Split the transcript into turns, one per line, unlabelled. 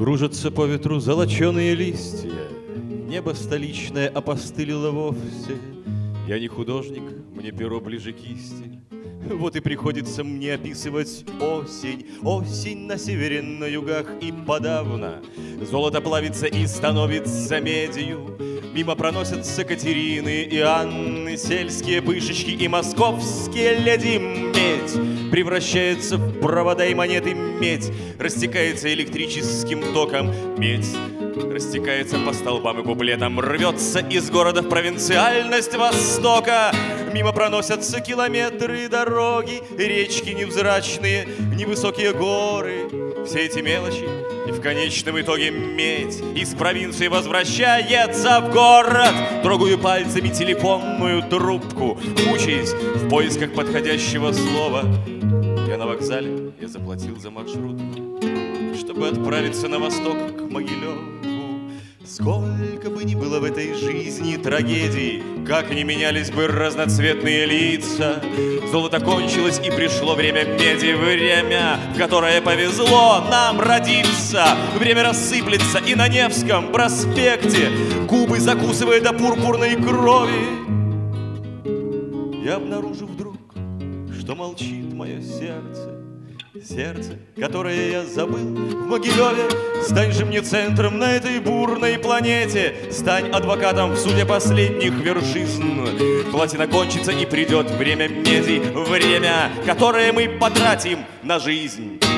Кружатся по ветру золоченые листья, небо столичное опостылило вовсе. Я не художник, мне перо ближе кисти. Вот и приходится мне описывать осень. Осень на севере, на югах и подавно. Золото плавится и становится медью. Мимо проносятся Катерины и Анны, сельские пышечки и московские леди. Медь превращается в провода и монеты. Медь растекается электрическим током. Медь растекается по столбам и куплетам, рвется из города в провинциальность Востока. Мимо проносятся километры дороги, речки невзрачные, невысокие горы. Все эти мелочи, и в конечном итоге медь из провинции возвращается в город. Трогаю пальцами телефонную трубку, мучаясь в поисках подходящего слова. Я на вокзале, я заплатил за маршрутку, чтобы отправиться на восток к Могилеву. Сколько бы ни было в этой жизни трагедий, как ни менялись бы разноцветные лица, золото кончилось и пришло время меди, время, в которое повезло нам родиться. Время рассыплется и на Невском проспекте губы закусывает до пурпурной крови. Я обнаружу вдруг, что молчит мое сердце. Сердце, которое я забыл в Могилеве. Стань же мне центром на этой бурной планете. Стань адвокатом в суде последних вершин. Платина кончится и придет время меди. Время, которое мы потратим на жизнь.